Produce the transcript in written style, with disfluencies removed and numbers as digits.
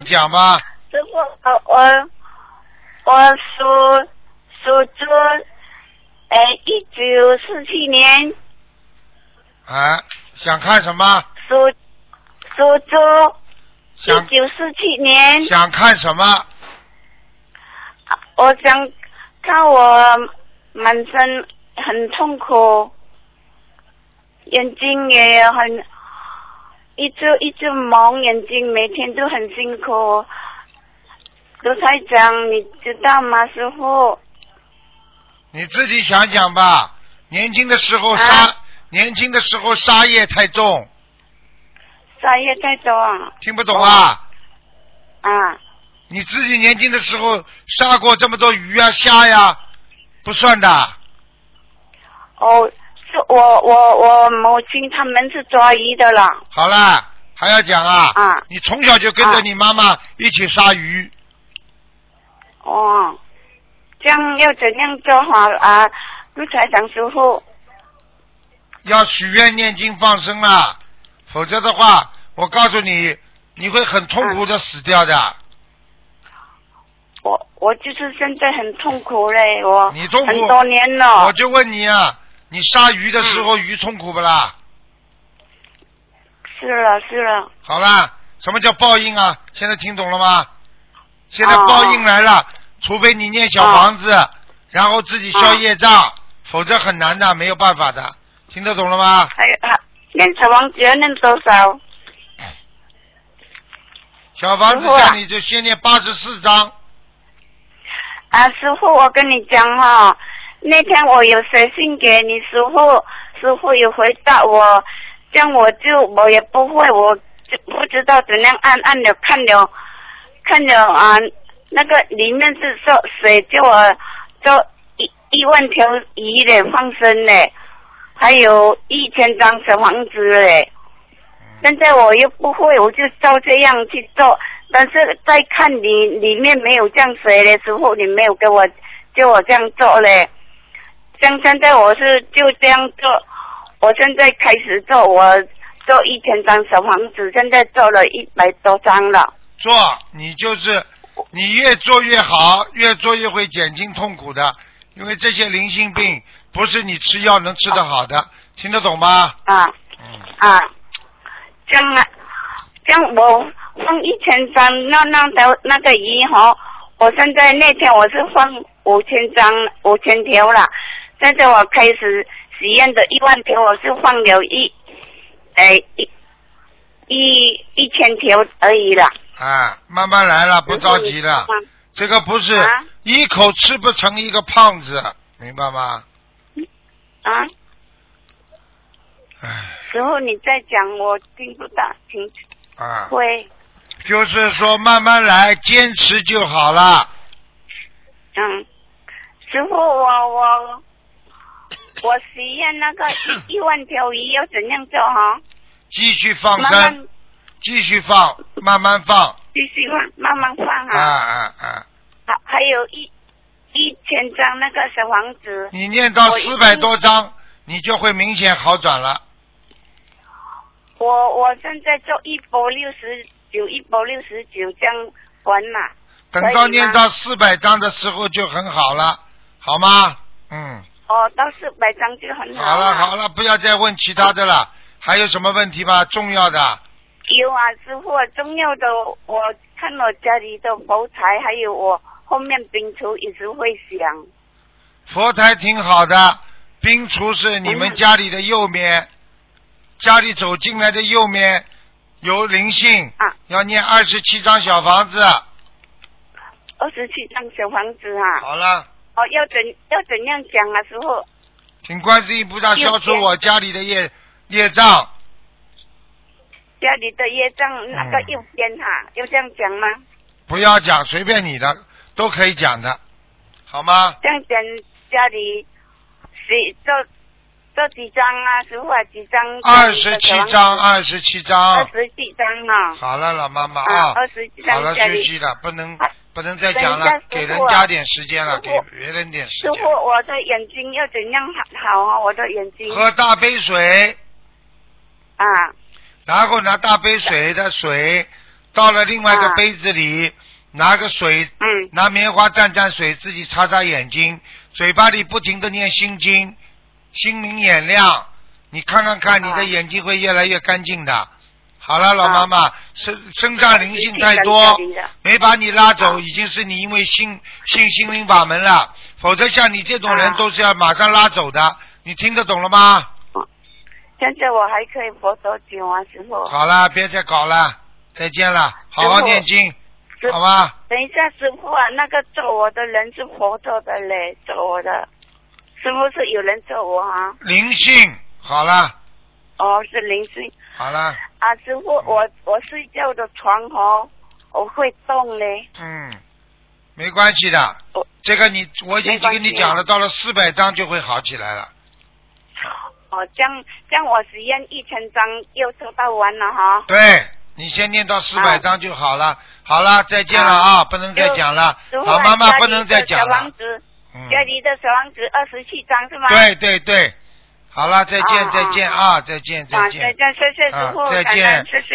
讲吧。 师傅，我属猪，1947年。 啊，想看什么？ 属猪，1947年。 想看什么？ 我想看我满身很痛苦，眼睛也很一直蒙眼睛，每天都很辛苦。卢台长，你知道吗，师傅？ 你自己想想吧。年轻的时候年轻的时候杀业太重。 杀业太重。 听不懂啊？ 啊。 你自己年轻的时候杀过这么多鱼啊虾呀，不算的。 哦，是我母亲他们是抓鱼的了。 好了，还要讲啊？ 啊。 你从小就跟着你妈妈一起杀鱼。 哦，这样要怎样做好啊？卢台长师傅。 要许愿念经放生啦，否则的话，我告诉你，你会很痛苦的死掉的。 我就是现在很痛苦嘞，我你痛苦很多年了。 我就问你啊，你杀鱼的时候，鱼痛苦不啦？ 是了。 好啦，什么叫报应啊？现在听懂了吗？现在报应来了，除非你念小房子，然后自己消业障，否则很难的，没有办法的。听得懂了吗？ 还有念小房子要念多少？ 小房子叫你就先念84章。 啊，师傅，我跟你讲哈，那天我有写信给你，师傅有回答我，这样我也不会，我就不知道怎样按了看了啊，那个里面是说水叫我做1万条鱼的放生嘞，还有1000张小房子嘞。现在我又不会，我就照这样去做，但是再看里面没有这样水的时候，你没有给我叫我这样做嘞。像现在我是就这样做，我现在开始做，我做1000张小房子，现在做了100多张了。 做，你越做越好，越做越会减轻痛苦的，因为这些灵性病不是你吃药能吃得好的，听得懂吗？ 这样我放1000张那个鱼哈，我现在那天我是放5000条了，现在我开始许愿的1万条，我是放了1000条而已了。 慢慢来了，不着急了。这个不是一口吃不成一个胖子，明白吗？ 时候你在讲，我听不大清楚。会。 就是说慢慢来，坚持就好了。 师傅，我许愿那个1万条鱼要怎样做哈？ 继续放生，继续放，慢慢放。 继续放，慢慢放啊。还有1000张那个小房子。 你念到400多张，你就会明显好转了。 我现在做169这样还嘛。 等到念到400张的时候就很好了，好吗？ 到400张就很好。 好了，不要再问其他的了。还有什么问题吗？重要的？ 有啊，师傅，重要的，我看我家里的佛台，还有我后面冰橱一直会响。 佛台挺好的，冰橱是你们家里的右面。家里走进来的右面有灵性，要念27张小房子。 27张小房子啊。 好了。 要怎样讲啊，师傅？ 请观世音菩萨消除我家里的业障。 家里的业障那个右边要这样讲吗？ 不要讲，随便你的，都可以讲的，好吗？ 这样讲家里做几张啊，师傅几张 ？27张，27张。 27张啊。 好了，老妈妈啊。 27张。 好了，休息了，不能再讲了，给人家点时间了，给别人点时间。 师傅，我的眼睛要怎样好啊？我的眼睛。 喝大杯水。然后拿大杯水的水倒了另外一个杯子里，拿个水，拿棉花蘸蘸水，自己擦擦眼睛，嘴巴里不停的念心经，心明眼亮，你看看你的眼睛会越来越干净的。好了，老妈妈，身上灵性太多，没把你拉走，已经是你因为信心灵法门了，否则像你这种人都是要马上拉走的，你听得懂了吗？ 现在我还可以活多久啊，师傅？ 好了，别再搞了，再见了，好好念经，好吧？ 等一下，师傅啊，那个揍我的人是佛陀的嘞，揍我的，是不是有人揍我啊？ 灵性，好了。 哦，是灵性。 好了。 啊，师傅，我睡觉的床哦，我会动嘞。 没关系的，这个我已经跟你讲了，到了400章就会好起来了。 哦，这样我实验1000章又做到完了哈。 对，你先念到400章就好了。好了，再见了啊，不能再讲了。老妈妈不能再讲了。 家里的小王子27章是吗？ 对对。好了，再见啊，再见。 再见，谢谢师傅， 再见。 谢谢。